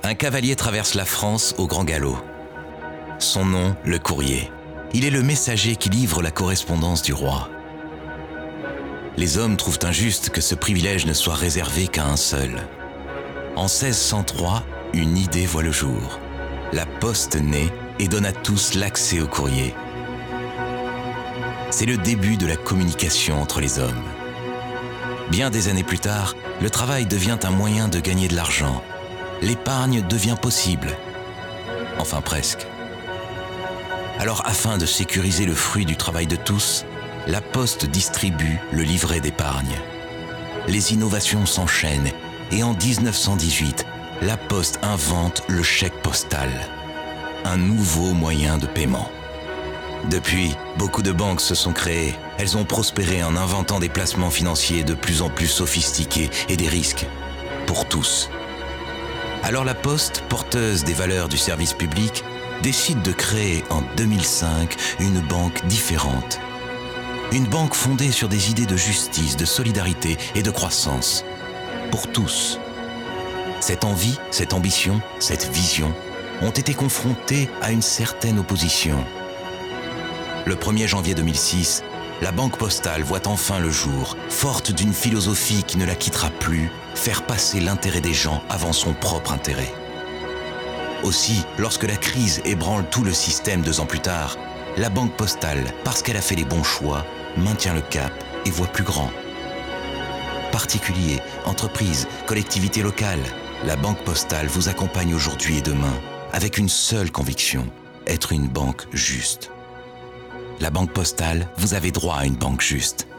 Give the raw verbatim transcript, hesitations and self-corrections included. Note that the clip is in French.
Un cavalier traverse la France au grand galop. Son nom, le courrier. Il est le messager qui livre la correspondance du roi. Les hommes trouvent injuste que ce privilège ne soit réservé qu'à un seul. En seize cent trois, une idée voit le jour. La Poste naît et donne à tous l'accès au courrier. C'est le début de la communication entre les hommes. Bien des années plus tard, le travail devient un moyen de gagner de l'argent. L'épargne devient possible. Enfin presque. Alors, afin de sécuriser le fruit du travail de tous, la Poste distribue le livret d'épargne. Les innovations s'enchaînent et en dix-neuf cent dix-huit, la Poste invente le chèque postal, un nouveau moyen de paiement. Depuis, beaucoup de banques se sont créées. Elles ont prospéré en inventant des placements financiers de plus en plus sophistiqués et des risques pour tous. Alors la Poste, porteuse des valeurs du service public, décide de créer en deux mille cinq une banque différente. Une banque fondée sur des idées de justice, de solidarité et de croissance. Pour tous. Cette envie, cette ambition, cette vision ont été confrontées à une certaine opposition. Le premier janvier deux mille six, la Banque postale voit enfin le jour, forte d'une philosophie qui ne la quittera plus, faire passer l'intérêt des gens avant son propre intérêt. Aussi, lorsque la crise ébranle tout le système deux ans plus tard, la Banque postale, parce qu'elle a fait les bons choix, maintient le cap et voit plus grand. Particuliers, entreprises, collectivités locales, la Banque postale vous accompagne aujourd'hui et demain avec une seule conviction, être une banque juste. La Banque postale, vous avez droit à une banque juste.